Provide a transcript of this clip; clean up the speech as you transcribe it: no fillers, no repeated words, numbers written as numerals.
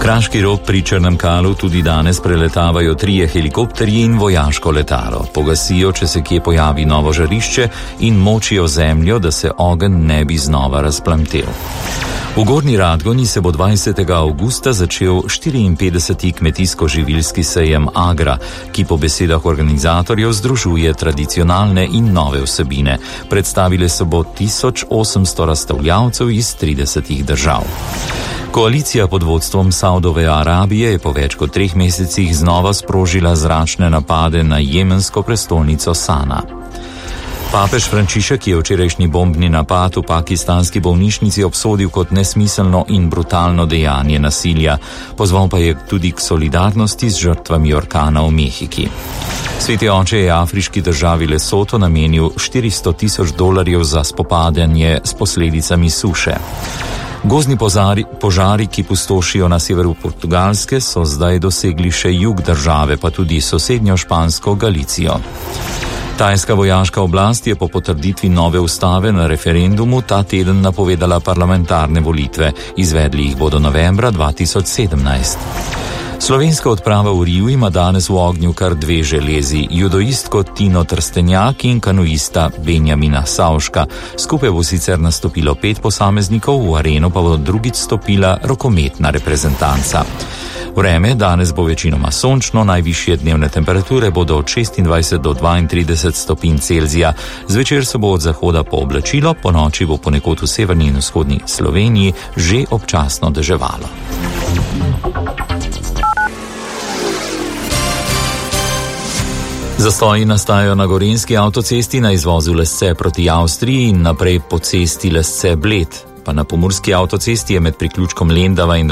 Kraški Rog pri Črnem Kalu tudi danes preletavajo 3 helikopterji in vojaško letalo. Pogasijo, če se kje pojavi novo žarišče in močijo zemljo, da se ogenj ne bi znova razplamtel. V Gornji Radgoni se bo 20. avgusta začel 54. kmetijsko-živilski sejem Agra, ki po besedah organizatorjev združuje tradicionalne in nove vsebine. Predstavile se bo 1800 razstavljavcev iz 30 držav. Koalicija pod vodstvom Saudove Arabije je po več kot 3 mesecih znova sprožila zračne napade na jemensko prestolnico Sana. Papež Frančišek je včerajšnji bombni napad v pakistanski bolnišnici obsodil kot nesmiselno in brutalno dejanje nasilja. Pozval pa je tudi k solidarnosti z žrtvami orkana v Mehiki. Sveti oče je afriški državi Lesoto namenil $400,000 za spopadanje s posledicami suše. Gozdni požari, ki pustošijo na severu Portugalske, so zdaj dosegli še jug države, pa tudi sosednjo špansko Galicijo. Tajska vojaška oblast je po potrditvi nove ustave na referendumu ta teden napovedala parlamentarne volitve. Izvedli jih bodo novembra 2017. Slovenska odprava v Riju ima danes v ognju kar 2 železi, judoistko Tino Trstenjak in kanuista Benjamina Savška. Skupaj bo sicer nastopilo 5 posameznikov, v areno pa bo drugič stopila rokometna reprezentanca. Vreme danes bo večinoma sončno, najvišje dnevne temperature bodo od 26 do 32 stopinj Celzija. Zvečer se bo od zahoda pooblačilo, ponoči bo ponekod v severni in vzhodni Sloveniji že občasno deževalo. Zastoji nastajajo na Gorenjski avtocesti na izvozu Lesce proti Avstriji in naprej po cesti Lesce-Bled. Pa na Pomurski avtocesti je med priključkom Lendava in